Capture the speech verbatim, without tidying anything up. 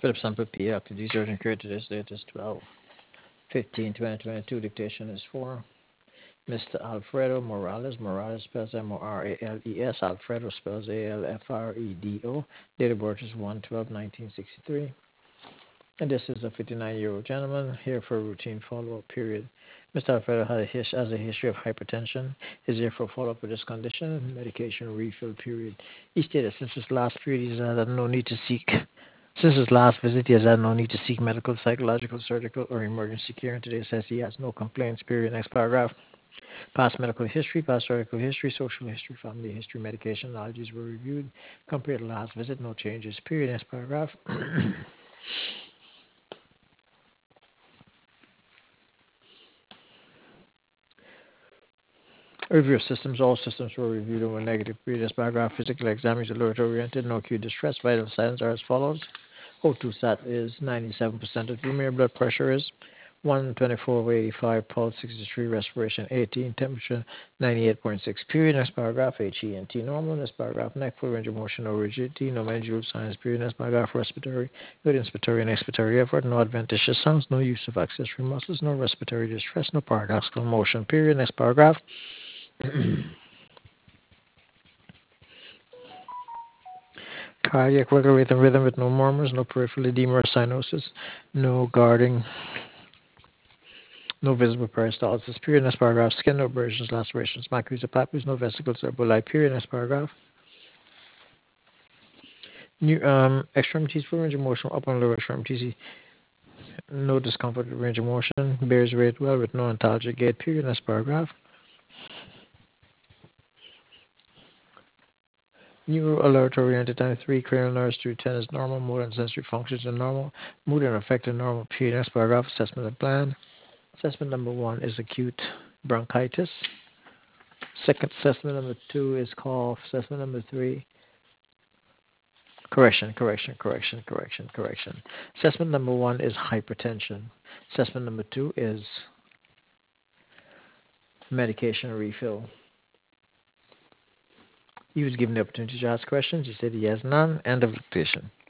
Philip Sample P. Active research and created today's date is twelve fifteen twenty twenty-two. Dictation is for Mister Alfredo Morales. Morales spells M O R A L E S. Alfredo spells A L F R E D O. Date of birth is one twelve nineteen sixty-three. And this is a fifty-nine-year-old gentleman here for a routine follow-up period. Mister Alfredo has a, his, has a history of hypertension. Is here for follow-up with this condition. Medication refill period. He stated since his last period, he has had no need to seek. Since his last visit, he has had no need to seek medical, psychological, surgical, or emergency care. And today says he has no complaints. Period. Next paragraph. Past medical history, past surgical history, social history, family history, medication, allergies were reviewed. Compared to last visit, no changes. Period. Next paragraph. Review of systems. All systems were reviewed and were negative. Previous paragraph. Physical exam is alert oriented. No acute distress. Vital signs are as follows. O two sat is ninety-seven percent of humor. Blood pressure is one twenty-four over eighty-five. Pulse sixty-three. Respiration eighteen. Temperature ninety-eight point six. Period. Next paragraph. H E N T normal. Next paragraph. Neck full range of motion. No rigidity. No mandibular signs. Period. Next paragraph. Respiratory. Good inspiratory and expiratory effort. No adventitious sounds. No use of accessory muscles. No respiratory distress. No paradoxical motion. Period. Next paragraph. Cardiac wiggle rhythm, rhythm with no murmurs, no peripheral edema or cyanosis, no guarding, no visible peristalsis. Period. Next paragraph. Skin, no abrasions, lacerations, maculae, papules, no vesicles or bullae. Period. Next paragraph. New um, extremities, full range of motion, upper and lower extremities, no discomfort with range of motion, bears weight well with no ontologic gait. Period. Next paragraph. Neuro alert oriented time three, cranial nerves through ten is normal, motor and sensory functions are normal, mood and affected normal. Period. Next paragraph. Assessment of gland. Assessment number one is acute bronchitis. Second assessment number two is cough. Assessment number three, correction, correction, correction, correction, correction. Assessment number one is hypertension. Assessment number two is medication refill. He was given the opportunity to ask questions. He said he has none. End of dictation.